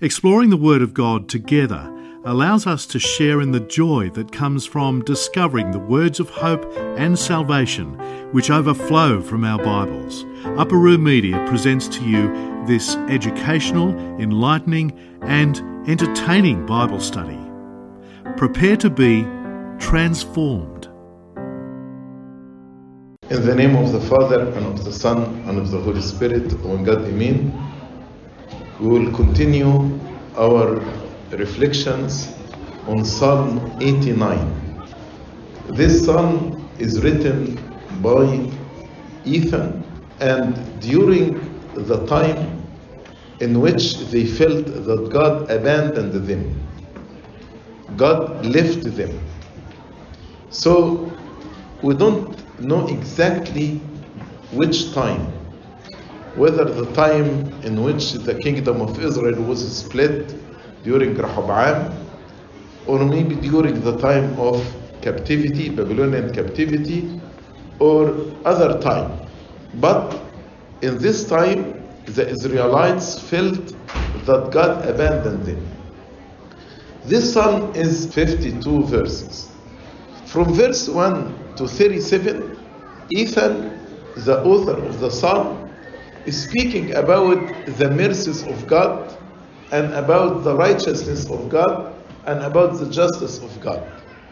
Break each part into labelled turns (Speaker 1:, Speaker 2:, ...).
Speaker 1: Exploring the Word of God together allows us to share in the joy that comes from discovering the words of hope and salvation which overflow from our Bibles. Upper Room Media presents to you this educational, enlightening and entertaining Bible study. Prepare to be transformed.
Speaker 2: In the name of the Father, and of the Son, and of the Holy Spirit, one God, Amen. We will continue our reflections on Psalm 89. This psalm is written by Ethan, and during the time in which they felt that God abandoned them, God left them. So we don't know exactly which time, whether the time in which the kingdom of Israel was split during Rehoboam, or maybe during the time of captivity, Babylonian captivity, or other time. But in this time, the Israelites felt that God abandoned them. This psalm is 52 verses. From verse 1 to 37, Ethan, the author of the psalm, is speaking about the mercies of God, and about the righteousness of God, and about the justice of God.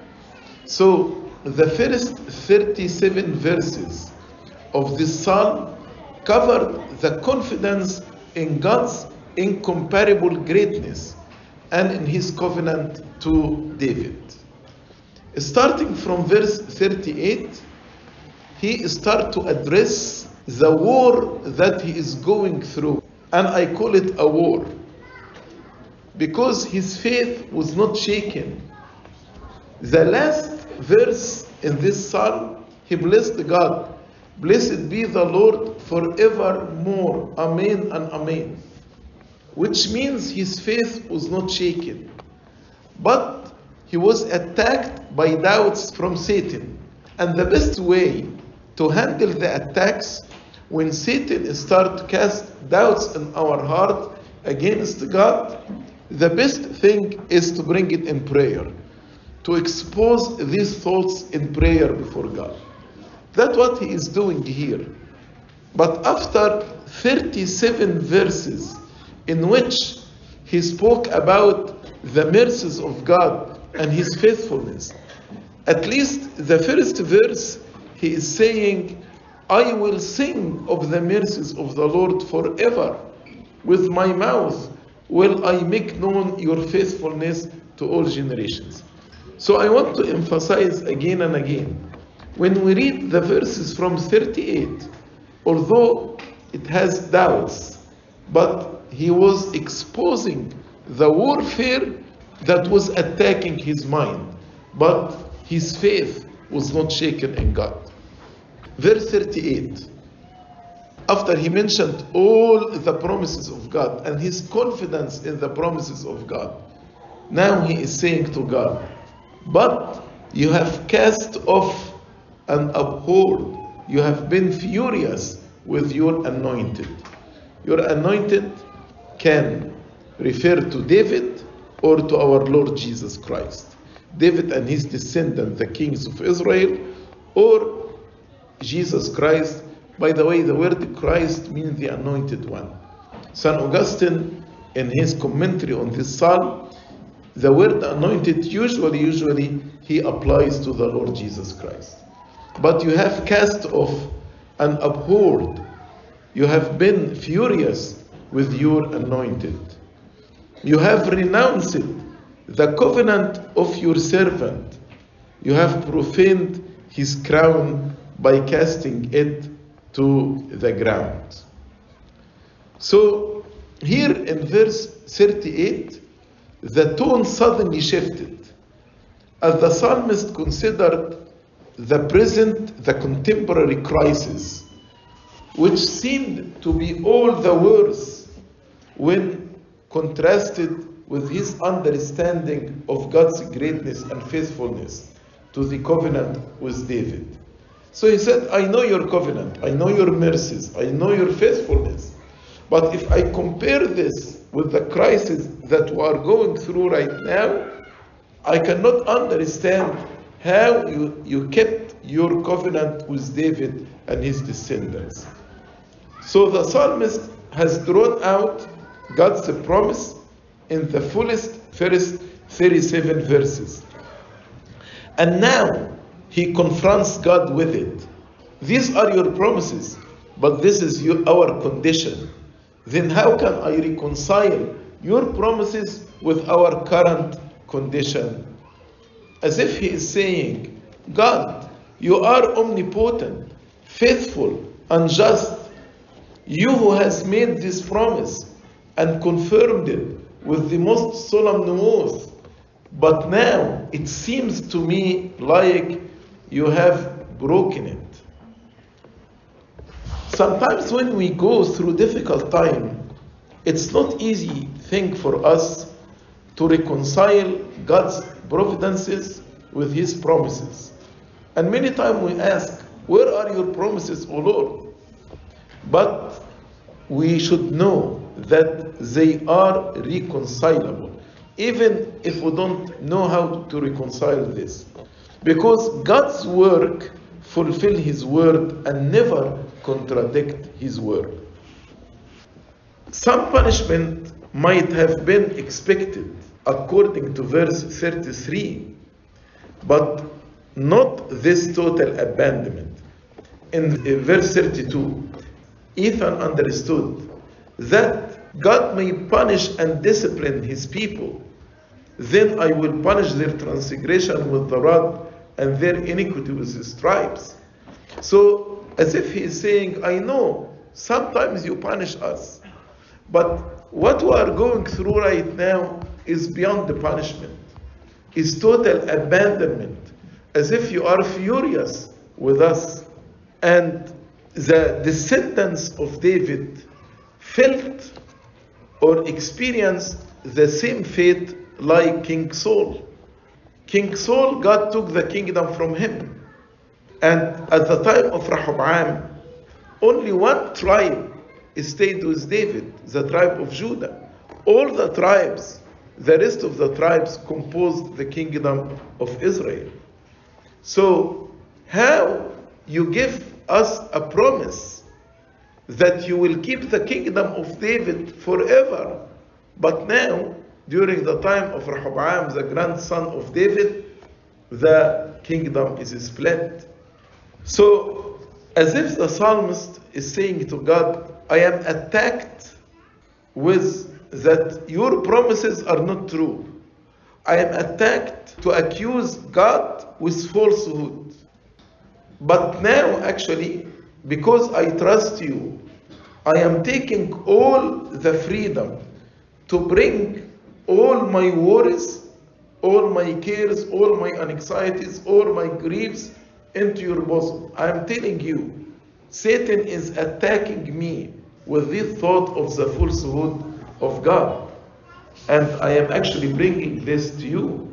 Speaker 2: So the first 37 verses of this psalm cover the confidence in God's incomparable greatness and in his covenant to David. Starting from verse 38, he starts to address the war that he is going through. And I call it a war because his faith was not shaken. The last verse in this psalm, he blessed God. Blessed be the Lord forevermore. Amen and amen. Which means his faith was not shaken. But he was attacked by doubts from Satan. And the best way to handle the attacks, when Satan starts to cast doubts in our heart against God, the best thing is to bring it in prayer, to expose these thoughts in prayer before God. That's what he is doing here. But after 37 verses in which he spoke about the mercies of God and his faithfulness, at least the first verse, he is saying, I will sing of the mercies of the Lord forever. With my mouth will I make known your faithfulness to all generations. So I want to emphasize again and again, when we read the verses from 38, although it has doubts, but he was exposing the warfare that was attacking his mind, but his faith was not shaken in God. Verse 38, after he mentioned all the promises of God and his confidence in the promises of God, now he is saying to God, but you have cast off and abhorred, you have been furious with your anointed. Your anointed can refer to David or to our Lord Jesus Christ. David and his descendants, the kings of Israel, or Jesus Christ. By the way, the word Christ means the anointed one. St. Augustine, in his commentary on this psalm, the word anointed usually he applies to the Lord Jesus Christ. But you have cast off and abhorred. You have been furious with your anointed. You have renounced the covenant of your servant. You have profaned his crown by casting it to the ground. So here in verse 38, the tone suddenly shifted as the psalmist considered the present, the contemporary crisis, which seemed to be all the worse when contrasted with his understanding of God's greatness and faithfulness to the covenant with David. So he said, I know your covenant, I know your mercies, I know your faithfulness. But if I compare this with the crisis that we are going through right now, I cannot understand how you kept your covenant with David and his descendants. So the psalmist has drawn out God's promise in the fullest first 37 verses. And now he confronts God with it. These are your promises, but this is our condition. Then how can I reconcile your promises with our current condition? As if he is saying, God, you are omnipotent, faithful, and just. You who has made this promise and confirmed it with the most solemn oath. But now it seems to me like you have broken it. Sometimes when we go through difficult time, it's not easy thing for us to reconcile God's providences with his promises. And many times we ask, where are your promises, O Lord? But we should know that they are reconcilable, even if we don't know how to reconcile this. Because God's work fulfill his word and never contradict his word. Some punishment might have been expected according to verse 33, but not this total abandonment. In verse 32, Ethan understood that God may punish and discipline his people. Then I will punish their transgression with the rod and their iniquity with the stripes. So, as if he is saying, I know sometimes you punish us, but what we are going through right now is beyond the punishment, is total abandonment, as if you are furious with us. And the descendants of David felt or experienced the same fate like King Saul. King Saul, God took the kingdom from him. And at the time of Rehoboam, only one tribe stayed with David, the tribe of Judah. All the tribes, the rest of the tribes composed the kingdom of Israel. So, how you give us a promise that you will keep the kingdom of David forever, but now, during the time of Rehoboam, the grandson of David, the kingdom is split. So, as if the psalmist is saying to God, I am attacked with that your promises are not true. I am attacked to accuse God with falsehood. But now, actually, because I trust you, I am taking all the freedom to bring all my worries, all my cares, all my anxieties, all my griefs into your bosom. I am telling you, Satan is attacking me with this thought of the falsehood of God. And I am actually bringing this to you.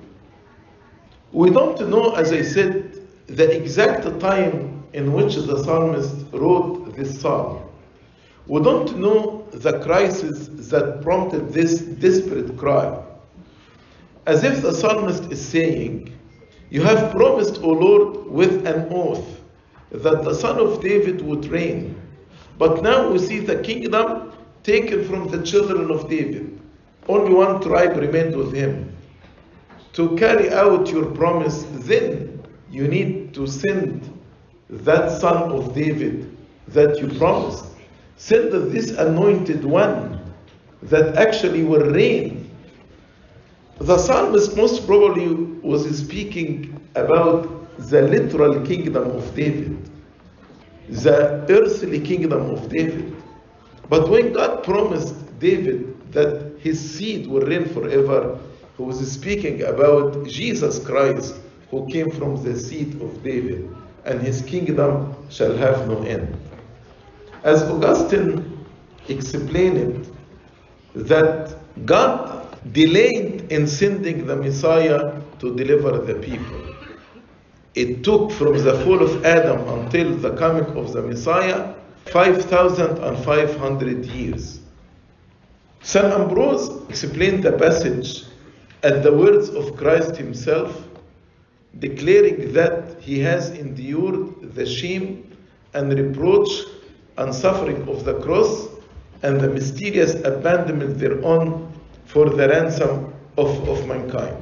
Speaker 2: We don't know, as I said, the exact time in which the psalmist wrote this psalm. We don't know the crisis that prompted this desperate cry. As if the psalmist is saying, you have promised, O Lord, with an oath that the son of David would reign. But now we see the kingdom taken from the children of David. Only one tribe remained with him. To carry out your promise, then you need to send that son of David that you promised. Send this anointed one that actually will reign. The psalmist most probably was speaking about the literal kingdom of David, the earthly kingdom of David. But when God promised David that his seed will reign forever, he was speaking about Jesus Christ, who came from the seed of David, and his kingdom shall have no end. As Augustine explained it, that God delayed in sending the Messiah to deliver the people. It took from the fall of Adam until the coming of the Messiah 5,500 years. St. Ambrose explained the passage at the words of Christ himself, declaring that he has endured the shame and reproach and suffering of the cross and the mysterious abandonment thereon for the ransom of mankind.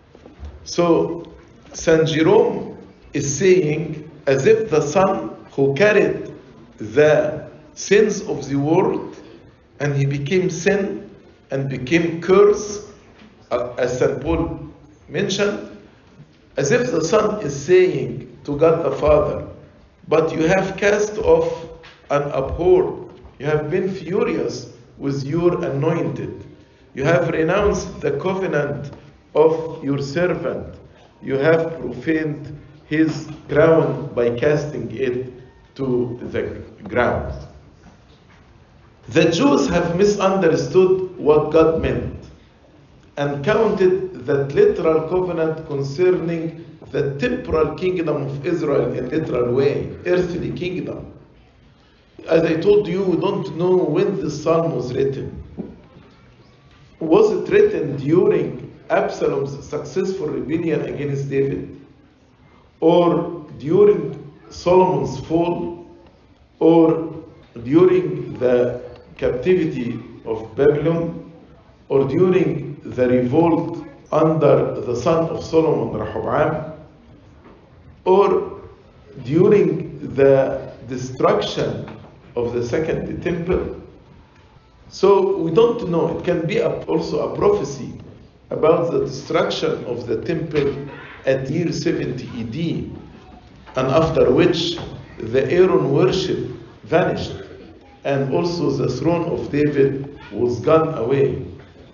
Speaker 2: So St. Jerome is saying, as if the Son who carried the sins of the world and he became sin and became curse, as St. Paul mentioned, as if the Son is saying to God the Father, but you have cast off and abhorred, you have been furious with your anointed, you have renounced the covenant of your servant, you have profaned his crown by casting it to the ground. The Jews have misunderstood what God meant and counted that literal covenant concerning the temporal kingdom of Israel in literal way, earthly kingdom. As I told you, we don't know when this psalm was written. Was it written during Absalom's successful rebellion against David? Or during Solomon's fall? Or during the captivity of Babylon? Or during the revolt under the son of Solomon, Rehoboam? Or during the destruction of the second temple? So we don't know. It can be also a prophecy about the destruction of the temple at year 70 AD, and after which the Aaron worship vanished, and also the throne of David was gone away.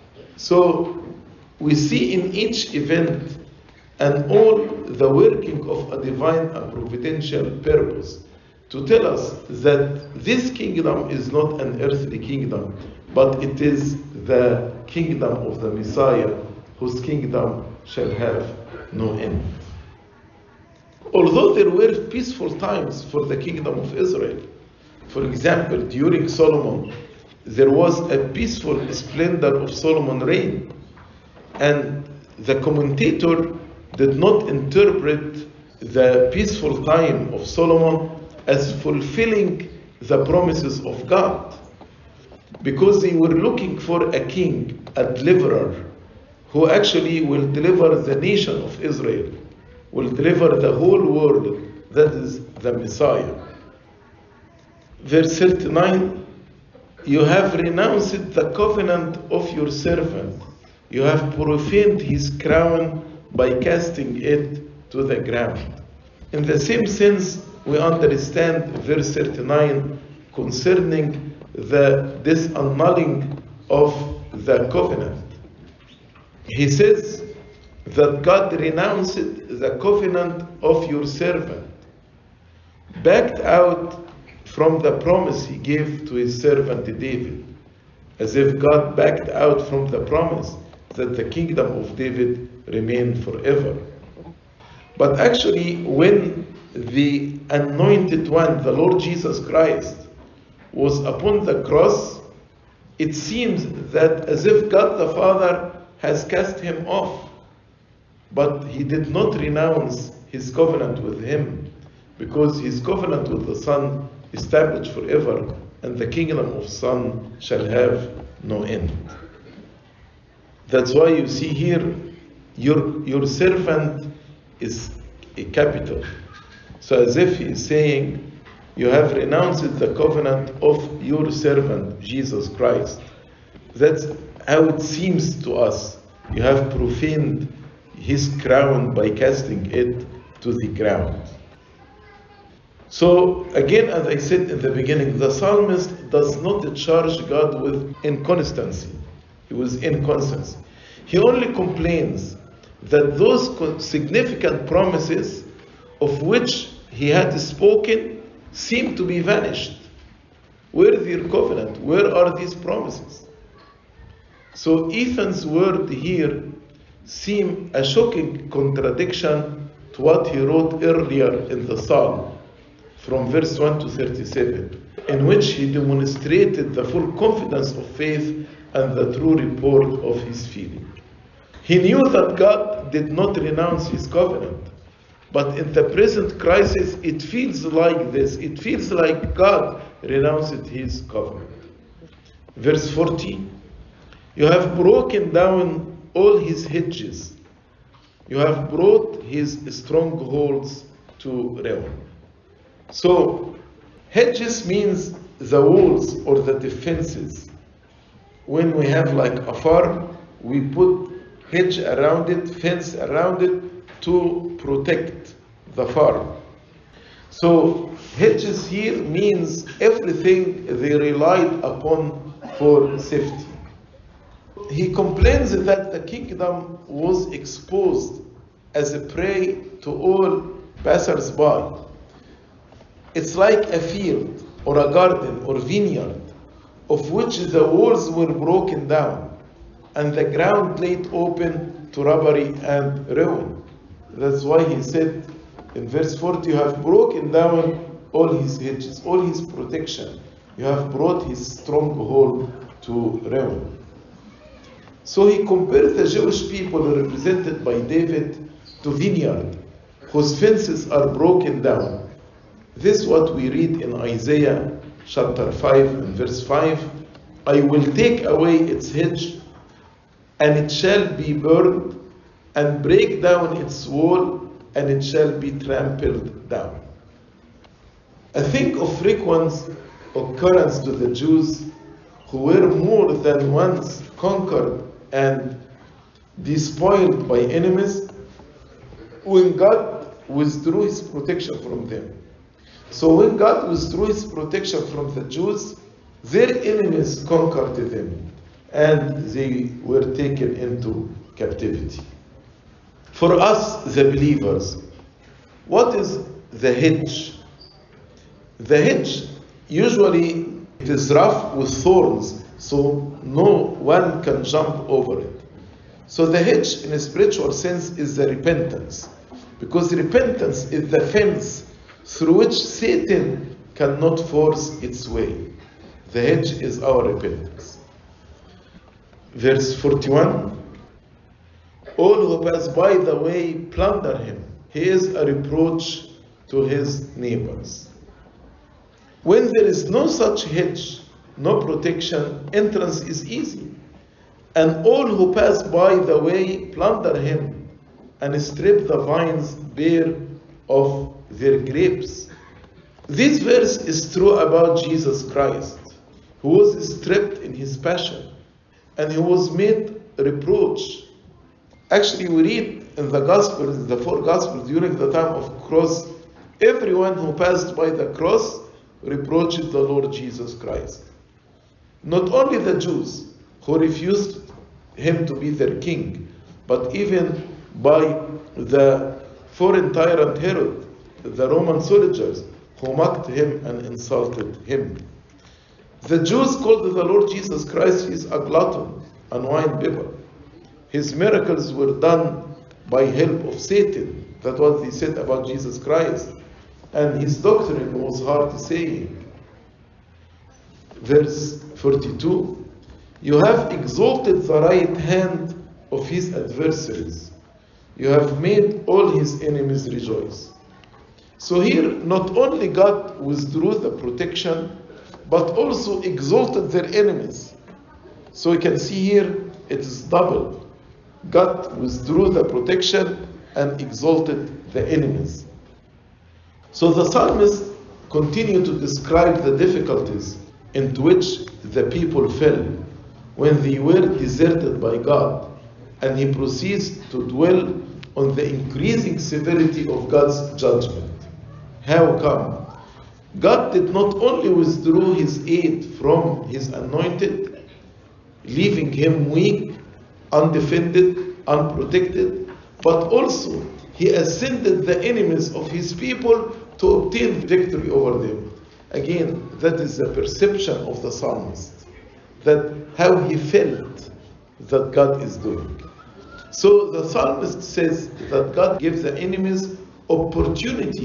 Speaker 2: So we see in each event and all the working of a divine and providential purpose to tell us that this kingdom is not an earthly kingdom, but it is the kingdom of the Messiah, whose kingdom shall have no end. Although there were peaceful times for the kingdom of Israel, for example, during Solomon, there was a peaceful splendor of Solomon's reign, and the commentator did not interpret the peaceful time of Solomon as fulfilling the promises of God, because they were looking for a king, a deliverer, who actually will deliver the nation of Israel, will deliver the whole world, that is the Messiah. Verse 39, you have renounced the covenant of your servant, you have profaned his crown by casting it to the ground. In the same sense, we understand verse 39 concerning the disannulling of the covenant. He says that God renounced the covenant of your servant, backed out from the promise he gave to his servant David, as if God backed out from the promise that the kingdom of David remained forever. But actually, when the anointed one, the Lord Jesus Christ, was upon the cross, it seems that as if God the Father has cast him off, but he did not renounce his covenant with him, because his covenant with the Son established forever, and the kingdom of Son shall have no end. That's why you see here, your servant is a capital. So as if he is saying, you have renounced the covenant of your servant, Jesus Christ. That's how it seems to us. You have profaned his crown by casting it to the ground. So again, as I said in the beginning, the psalmist does not charge God with inconstancy. He was inconstant. He only complains that those significant promises of which he had spoken seem to be vanished. Where is your covenant? Where are these promises? So Ethan's word here seem a shocking contradiction to what he wrote earlier in the psalm. from verse 1 to 37, in which he demonstrated the full confidence of faith and the true report of his feeling. He knew that God did not renounce his covenant, but in the present crisis, it feels like this. It feels like God renounced his covenant. Verse 40, you have broken down all his hedges. You have brought his strongholds to ruin. So, hedges means the walls or the defenses. When we have like a farm, we put hedge around it, fence around it to protect the farm. So hedges here means everything they relied upon for safety. He complains that the kingdom was exposed as a prey to all passers-by. It's like a field or a garden or vineyard of which the walls were broken down and the ground laid open to robbery and ruin. That's why he said in verse 40, you have broken down all his hedges, all his protection. You have brought his stronghold to ruin. So he compared the Jewish people represented by David to vineyard, whose fences are broken down. This is what we read in Isaiah chapter 5 and verse 5. I will take away its hedge, and it shall be burned, and break down its wall, and it shall be trampled down. A thing of frequent occurrence to the Jews, who were more than once conquered and despoiled by enemies, when God withdrew his protection from them. So when God withdrew his protection from the Jews, their enemies conquered them, and they were taken into captivity. For us, the believers, what is the hedge? The hedge, usually it is rough with thorns, so no one can jump over it. So the hedge, in a spiritual sense, is the repentance, because repentance is the fence through which Satan cannot force its way. The hedge is our repentance. Verse 41, all who pass by the way plunder him. He is a reproach to his neighbors. When there is no such hedge, no protection, entrance is easy. And all who pass by the way plunder him and strip the vines bare of their grapes. This verse is true about Jesus Christ, who was stripped in his passion, and he was made reproach. Actually, we read in the Gospels, the four Gospels, during the time of cross, everyone who passed by the cross reproached the Lord Jesus Christ. Not only the Jews who refused him to be their king, but even by the foreign tyrant Herod, the Roman soldiers who mocked him and insulted him. The Jews called the Lord Jesus Christ a glutton and wine bibber. His miracles were done by help of Satan. That's what they said about Jesus Christ. And his doctrine was hard to say. Verse 42, you have exalted the right hand of his adversaries. You have made all his enemies rejoice. So here, not only God withdrew the protection, but also exalted their enemies. So you can see here, it is double. God withdrew the protection and exalted the enemies. So the psalmist continued to describe the difficulties into which the people fell when they were deserted by God, and he proceeds to dwell on the increasing severity of God's judgment. How come? God did not only withdraw his aid from his anointed, leaving him weak, undefended, unprotected, but also he ascended the enemies of his people to obtain victory over them. Again, that is the perception of the psalmist, that how he felt that God is doing. So the psalmist says that God gives the enemies opportunity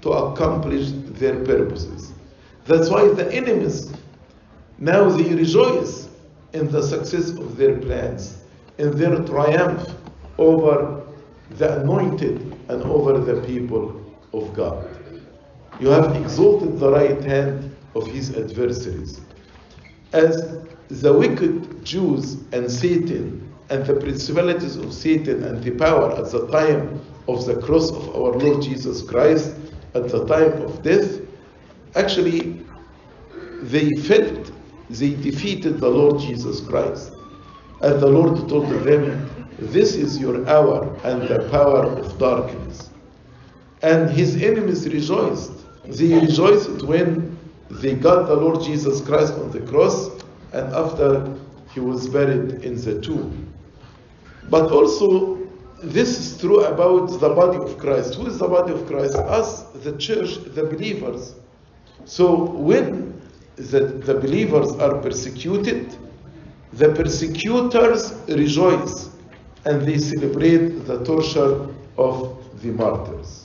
Speaker 2: to accomplish their purposes. That's why the enemies, now they rejoice in the success of their plans, in their triumph over the anointed and over the people of God. You have exalted the right hand of his adversaries. As the wicked Jews and Satan and the principalities of Satan and the power at the time of the cross of our Lord Jesus Christ, at the time of death, actually they felt they defeated the Lord Jesus Christ. And the Lord told them, this is your hour and the power of darkness. And his enemies rejoiced. They rejoiced when they got the Lord Jesus Christ on the cross and after he was buried in the tomb. But also, this is true about the body of Christ. Who is the body of Christ? Us, the church, the believers. So when the believers are persecuted, the persecutors rejoice and they celebrate the torture of the martyrs.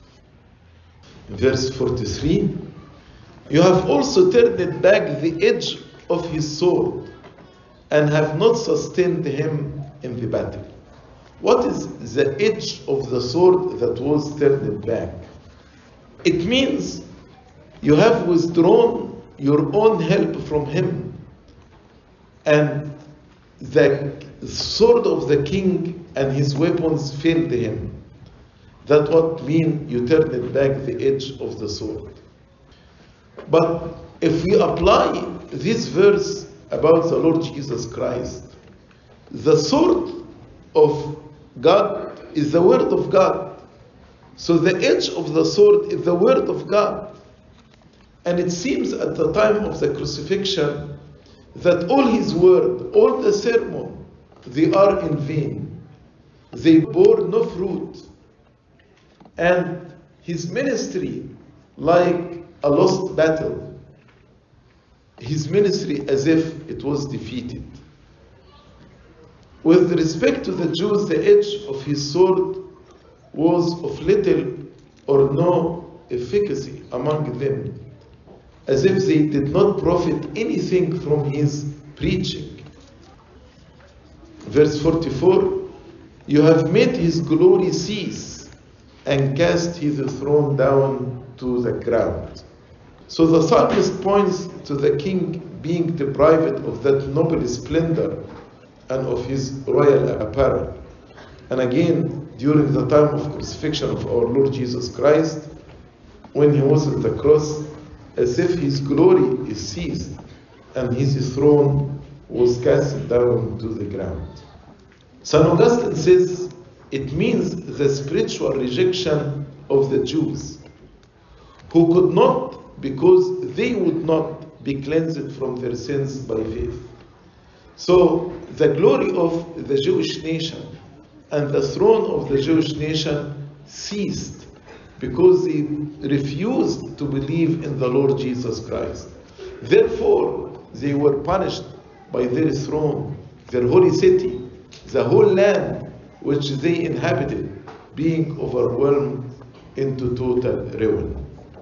Speaker 2: Verse 43, you have also turned back the edge of his sword and have not sustained him in the battle. What is the edge of the sword that was turned back? It means you have withdrawn your own help from him, and the sword of the king and his weapons failed him. That's what means you turned back the edge of the sword. But if we apply this verse about the Lord Jesus Christ, the sword of God is the word of God. So the edge of the sword is the word of God. And it seems at the time of the crucifixion that all his word, all the sermon, they are in vain. They bore no fruit. And his ministry, like a lost battle, his ministry as if it was defeated. With respect to the Jews, the edge of his sword was of little or no efficacy among them, as if they did not profit anything from his preaching. Verse 44, you have made his glory cease and cast his throne down to the ground. So the psalmist points to the king being deprived of that noble splendor and of his royal apparel. And again, during the time of crucifixion of our Lord Jesus Christ, when he was at the cross, as if his glory is ceased and his throne was cast down to the ground. St. Augustine says it means the spiritual rejection of the Jews, who could not, because they would not be cleansed from their sins by faith. So the glory of the Jewish nation and the throne of the Jewish nation ceased because they refused to believe in the Lord Jesus Christ. Therefore, they were punished by their throne, their holy city, the whole land which they inhabited, being overwhelmed into total ruin.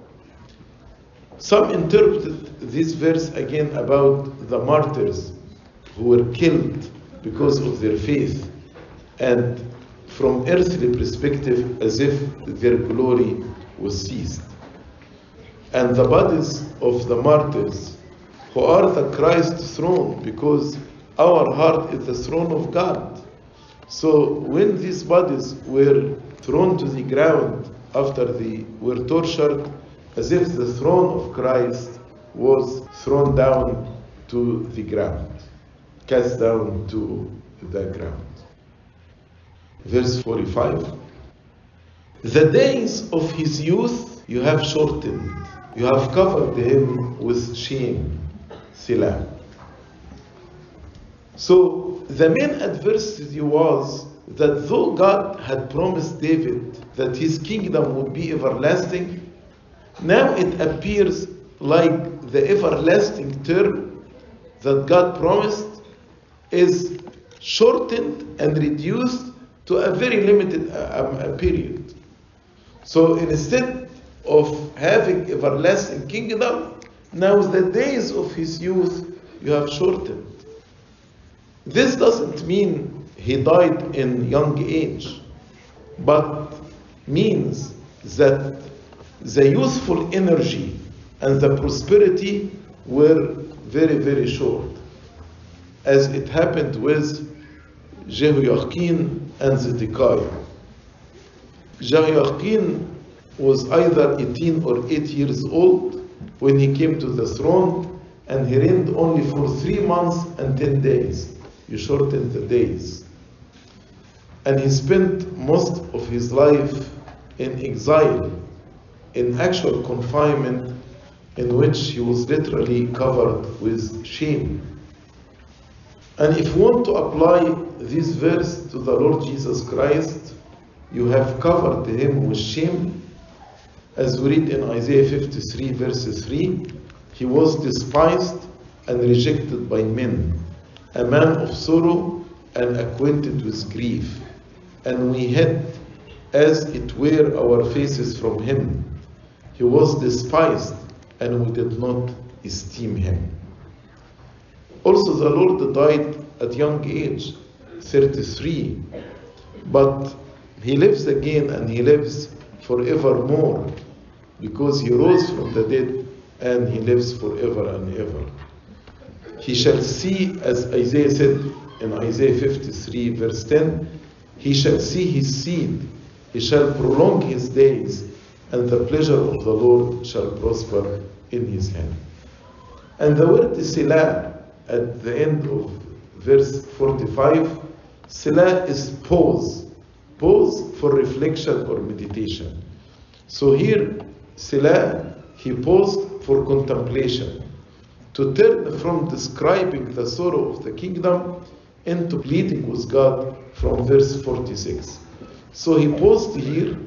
Speaker 2: Some interpreted this verse again about the martyrs who were killed because of their faith, and from earthly perspective as if their glory was ceased. And the bodies of the martyrs who are the Christ's throne, because our heart is the throne of God. So when these bodies were thrown to the ground after they were tortured, as if the throne of Christ was thrown down to the ground, cast down to the ground. Verse 45. The days of his youth you have shortened. You have covered him with shame. Selah. So the main adversity was that though God had promised David that his kingdom would be everlasting, now it appears like the everlasting term that God promised is shortened and reduced to a very limited period. So instead of having everlasting kingdom, now the days of his youth you have shortened. This doesn't mean he died in young age, but means that the youthful energy and the prosperity were very, very short, as it happened with Jehoiakim and Zedekiah. Jehoiakim was either 18 or 8 years old when he came to the throne, and he reigned only for 3 months and 10 days. You shortened the days. And he spent most of his life in exile, in actual confinement, in which he was literally covered with shame. And if you want to apply this verse to the Lord Jesus Christ, you have covered him with shame. As we read in Isaiah 53 verse 3, he was despised and rejected by men, a man of sorrow and acquainted with grief. And we hid, as it were, our faces from him. He was despised, and we did not esteem him. Also, the Lord died at young age, 33, but he lives again, and he lives forevermore, because he rose from the dead, and he lives forever and ever. He shall see, as Isaiah said in Isaiah 53 verse 10, he shall see his seed, he shall prolong his days, and the pleasure of the Lord shall prosper in his hand. And the word Selah at the end of verse 45, Selah is pause for reflection or meditation. So here, Selah, he paused for contemplation, to turn from describing the sorrow of the kingdom into pleading with God from verse 46. So he paused here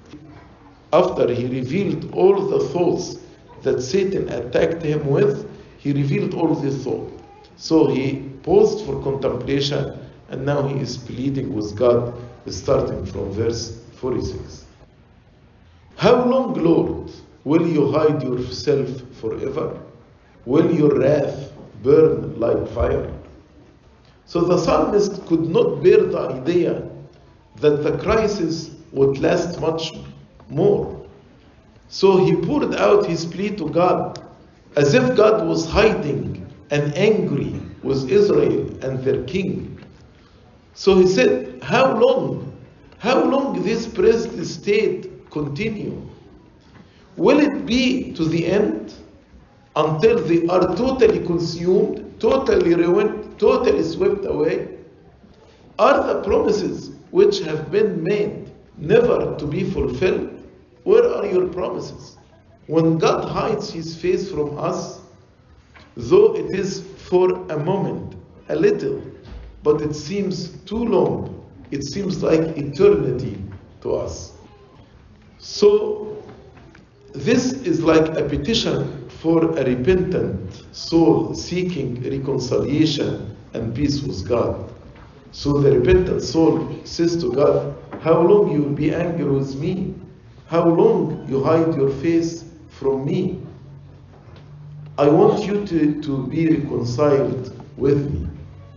Speaker 2: after he revealed all the thoughts that Satan attacked him with. He revealed all these thoughts. So he paused for contemplation, and now he is pleading with God, starting from verse 46. How long, Lord, will you hide yourself forever? Will your wrath burn like fire? So the psalmist could not bear the idea that the crisis would last much more. So he poured out his plea to God, as if God was hiding and angry with Israel and their king. So he said, how long this present state continue? Will it be to the end, until they are totally consumed, totally ruined, totally swept away? Are the promises which have been made never to be fulfilled? Where are your promises? When God hides his face from us, though it is for a moment, a little, but it seems too long, it seems like eternity to us. So this is like a petition for a repentant soul seeking reconciliation and peace with God. So the repentant soul says to God, how long you will be angry with me? How long you hide your face from me? I want you to be reconciled with me.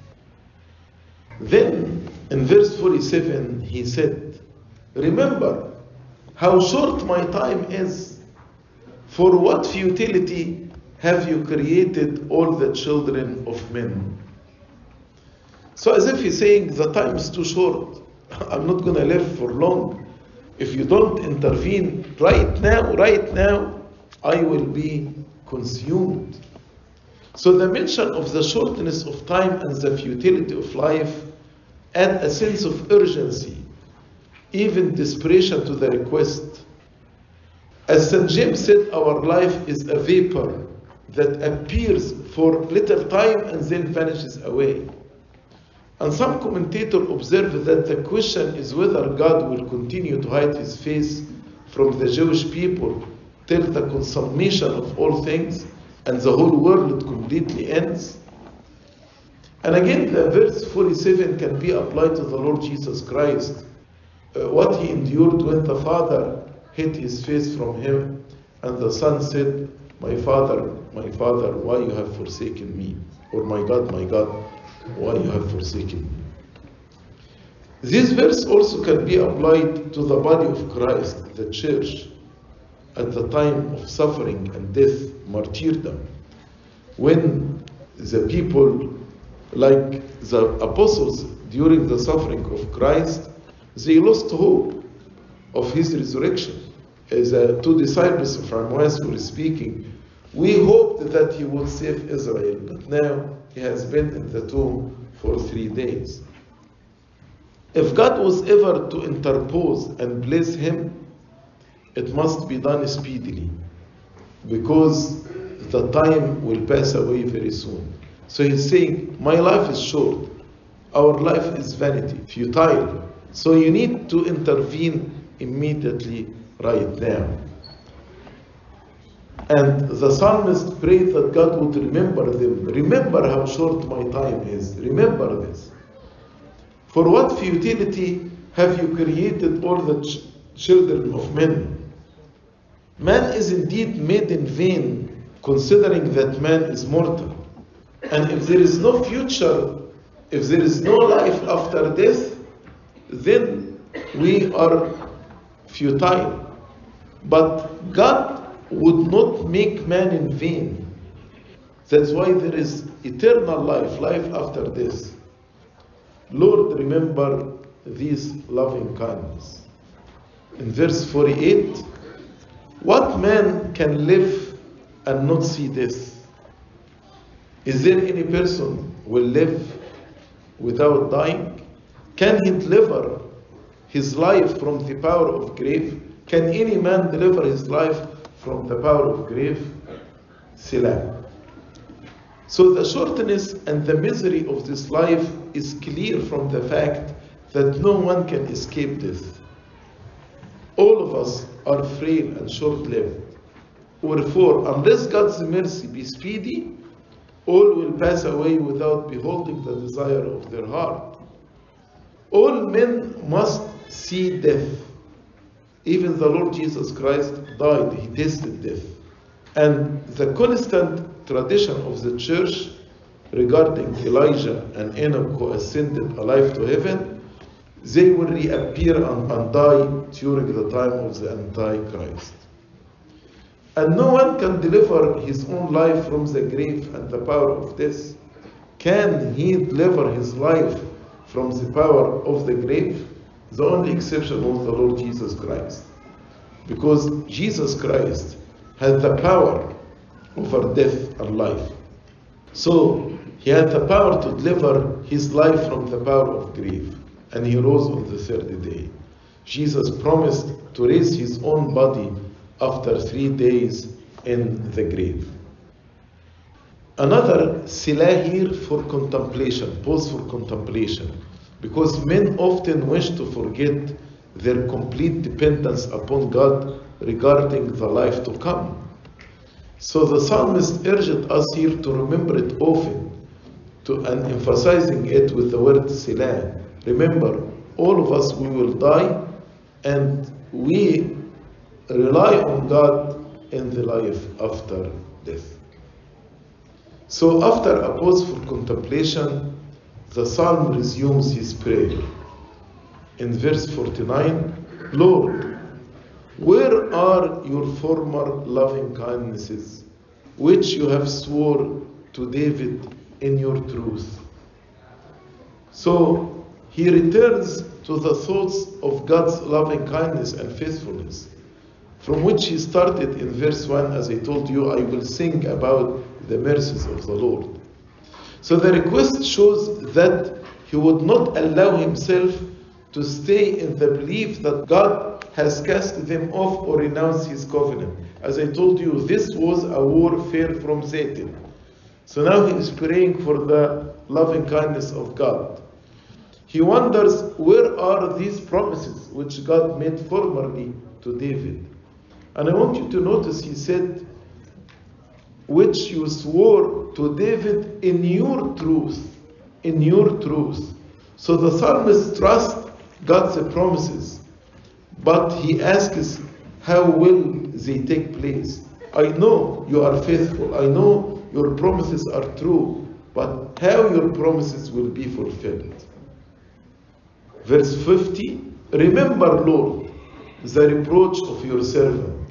Speaker 2: Then in verse 47 he said, remember how short my time is. For what futility have you created all the children of men? So as if he's saying, the time is too short. I'm not going to live for long. If you don't intervene right now, I will be consumed. So the mention of the shortness of time and the futility of life add a sense of urgency, even desperation to the request. As St. James said, our life is a vapor that appears for little time and then vanishes away. And some commentators observe that the question is whether God will continue to hide his face from the Jewish people till the consummation of all things and the whole world completely ends. And again, the verse 47 can be applied to the Lord Jesus Christ. What he endured when the Father hid his face from him, and the son said, my father, why you have forsaken me? Or my God, why you have forsaken me? This verse also can be applied to the body of Christ, the church, at the time of suffering and death, martyrdom. When the people, like the apostles during the suffering of Christ, they lost hope of his resurrection. As the two disciples of Emmaus were speaking, we hoped that he would save Israel, but now he has been in the tomb for 3 days. If God was ever to interpose and bless him, it must be done speedily, because the time will pass away very soon. So he's saying, my life is short, our life is vanity, futile, so you need to intervene immediately right now. And the psalmist prayed that God would remember them. Remember how short my time is. Remember this. For what futility have you created all the children of men? Man is indeed made in vain, considering that man is mortal. And if there is no future, if there is no life after death, then we are futile. But God would not make man in vain. That's why there is eternal life, life after death. Lord, remember this loving kindness. In verse 48, what man can live and not see death? Is there any person who will live without dying? Can he deliver his life from the power of grave? Can any man deliver his life from the power of grave? Selah. So the shortness and the misery of this life is clear from the fact that no one can escape death. All of us are frail and short-lived. Wherefore, unless God's mercy be speedy, all will pass away without beholding the desire of their heart. All men must see death. Even the Lord Jesus Christ died. He tasted death. And the constant tradition of the church regarding Elijah and Enoch who ascended alive to heaven, they will reappear and die during the time of the Antichrist. And no one can deliver his own life from the grave and the power of death. Can he deliver his life from the power of the grave? The only exception was the Lord Jesus Christ. Because Jesus Christ had the power over death and life. So he had the power to deliver his life from the power of grave. And he rose on the third day. Jesus promised to raise his own body after 3 days in the grave. Another Selah here for contemplation, pause for contemplation. Because men often wish to forget their complete dependence upon God regarding the life to come. So the psalmist urged us here to remember it often, and emphasizing it with the word Selah. Remember, all of us, we will die, and we rely on God in the life after death. So after a pause for contemplation, the psalm resumes his prayer. In verse 49, Lord, where are your former loving kindnesses, which you have sworn to David in your truth? So he returns to the thoughts of God's loving kindness and faithfulness, from which he started in verse 1, as I told you, I will sing about the mercies of the Lord. So the request shows that he would not allow himself to stay in the belief that God has cast them off or renounced his covenant. As I told you, this was a warfare from Satan. So now he is praying for the loving kindness of God. He wonders, where are these promises which God made formerly to David? And I want you to notice he said, which you swore to David in your truth. In your truth. So the psalmist trusts God's promises, but he asks, how will they take place? I know you are faithful. I know your promises are true, but how your promises will be fulfilled? Verse 50, remember, Lord, the reproach of your servant,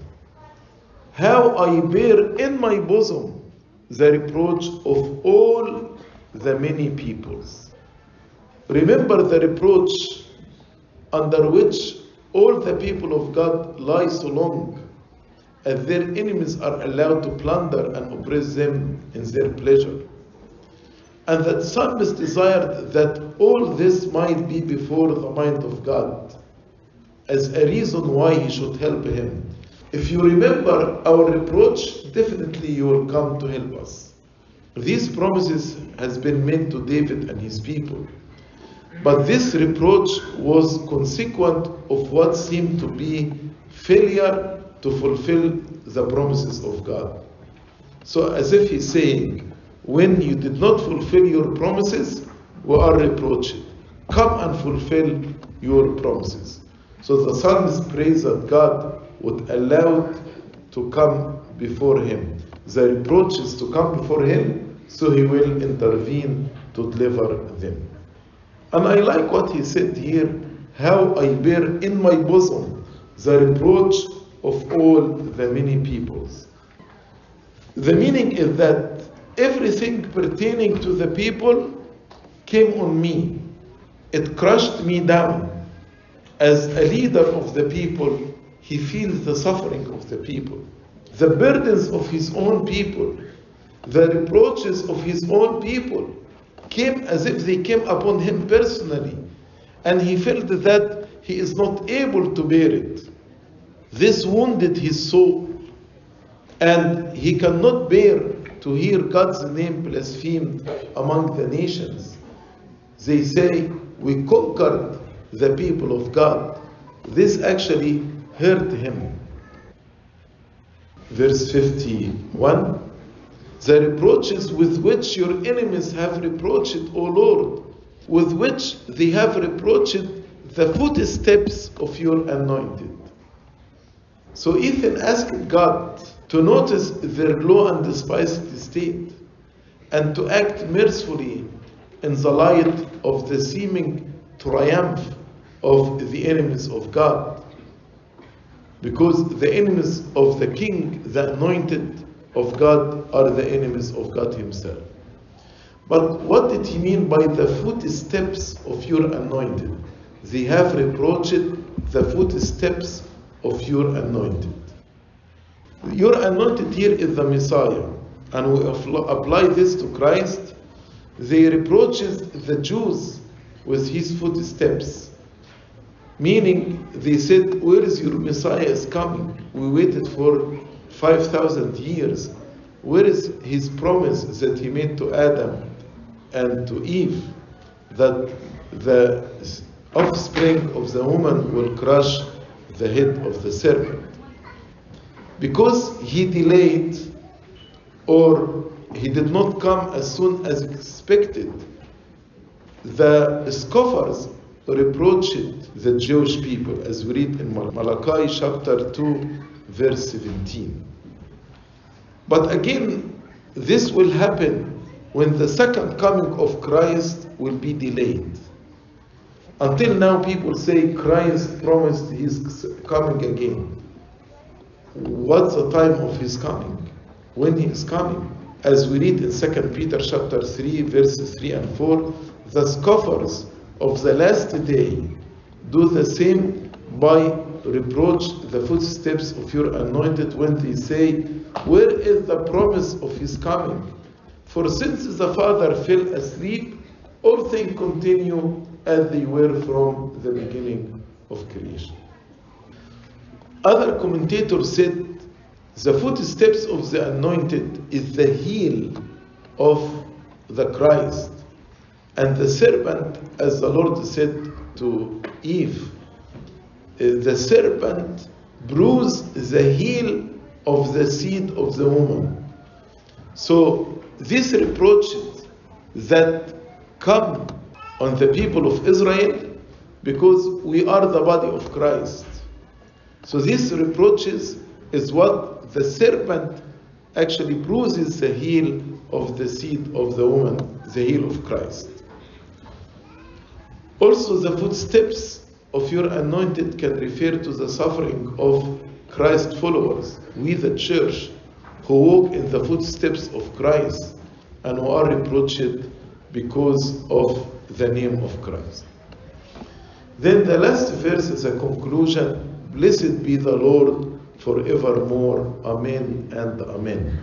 Speaker 2: how I bear in my bosom the reproach of all the many peoples. Remember the reproach under which all the people of God lie so long, as their enemies are allowed to plunder and oppress them in their pleasure. And that psalmist desired that all this might be before the mind of God, as a reason why he should help him. If you remember our reproach, definitely you will come to help us. These promises has been made to David and his people. But this reproach was consequent of what seemed to be failure to fulfill the promises of God. So as if he's saying, when you did not fulfill your promises, we are reproached. Come and fulfill your promises. So the psalmist prays that God would allow it to come before him. The reproach is to come before him, so he will intervene to deliver them. And I like what he said here, how I bear in my bosom the reproach of all the many peoples. The meaning is that everything pertaining to the people came on me. It crushed me down. As a leader of the people, he feels the suffering of the people, the burdens of his own people, the reproaches of his own people came as if they came upon him personally, and he felt that he is not able to bear it. This wounded his soul, and he cannot bear to hear God's name blasphemed among the nations. They say, we conquered the people of God. This actually hurt him. Verse 51, the reproaches with which your enemies have reproached, O Lord, with which they have reproached the footsteps of your anointed. So Ethan asked God to notice their low and despised state, and to act mercifully in the light of the seeming triumph of the enemies of God. Because the enemies of the king, the anointed of God, are the enemies of God himself. But what did he mean by the footsteps of your anointed? They have reproached the footsteps of your anointed. Your anointed here is the Messiah, and we apply this to Christ. They reproaches the Jews with his footsteps, meaning they said, where is your Messiah is coming? We waited for 5,000 years. Where is his promise that he made to Adam and to Eve, that the offspring of the woman will crush the head of the serpent? Because he delayed, or he did not come as soon as expected, the scoffers reproached the Jewish people, as we read in Malachi chapter 2, verse 17. But again, this will happen when the second coming of Christ will be delayed. Until now, people say Christ promised he is coming again. What's the time of his coming? When he is coming? As we read in 2 Peter chapter 3, verses 3 and 4, the scoffers of the last day do the same by reproach the footsteps of your anointed when they say, where is the promise of his coming? For since the Father fell asleep, all things continue as they were from the beginning of creation. Other commentators said, the footsteps of the anointed is the heel of the Christ. And the serpent, as the Lord said to Eve, the serpent bruised the heel of the seed of the woman. So these reproaches that come on the people of Israel, because we are the body of Christ. So these reproaches is what the serpent actually bruises the heel of the seed of the woman, the heel of Christ. Also, the footsteps of your anointed can refer to the suffering of Christ followers, we the church, who walk in the footsteps of Christ and who are reproached because of the name of Christ. Then the last verse is a conclusion. Blessed be the Lord forevermore. Amen and amen.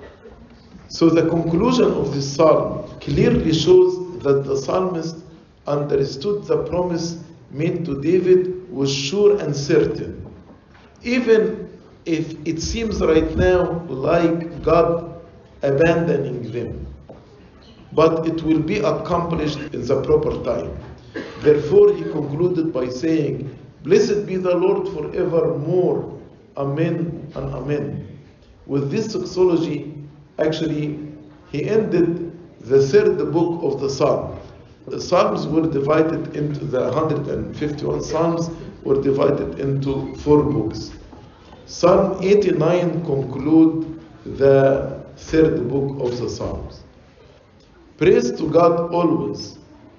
Speaker 2: So the conclusion of this psalm clearly shows that the psalmist understood the promise made to David was sure and certain. Even if it seems right now like God abandoning them, but it will be accomplished in the proper time. Therefore, he concluded by saying, Blessed be the Lord forevermore. Amen and amen. With this doxology, actually, he ended the third book of the Psalm. The Psalms were divided into the 151 Psalms were divided into 4 books. Psalm 89 conclude the third book of the Psalms. Praise to God always.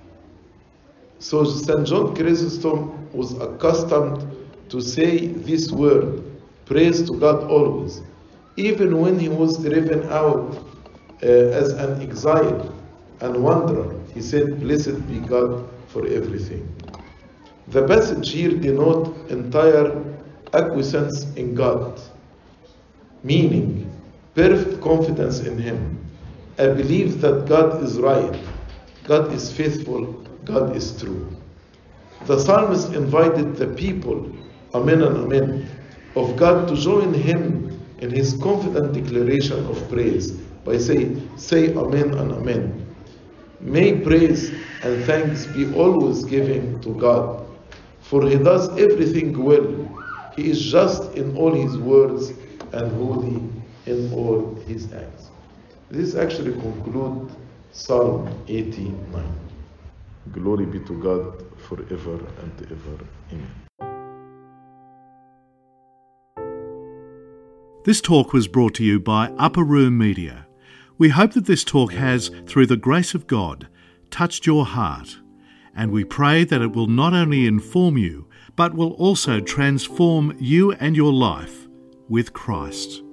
Speaker 2: So St. John Chrysostom was accustomed to say this word, praise to God always, even when he was driven out as an exile and wanderer. He said, Blessed be God for everything. The passage here denotes entire acquiescence in God, meaning perfect confidence in Him, a belief that God is right, God is faithful, God is true. The psalmist invited the people, amen and amen, of God to join him in his confident declaration of praise by saying, say amen and amen. May praise and thanks be always given to God, for He does everything well. He is just in all His words and holy in all His acts. This actually concludes Psalm 89. Glory be to God forever and ever. Amen.
Speaker 1: This talk was brought to you by Upper Room Media. We hope that this talk has, through the grace of God, touched your heart, and we pray that it will not only inform you, but will also transform you and your life with Christ.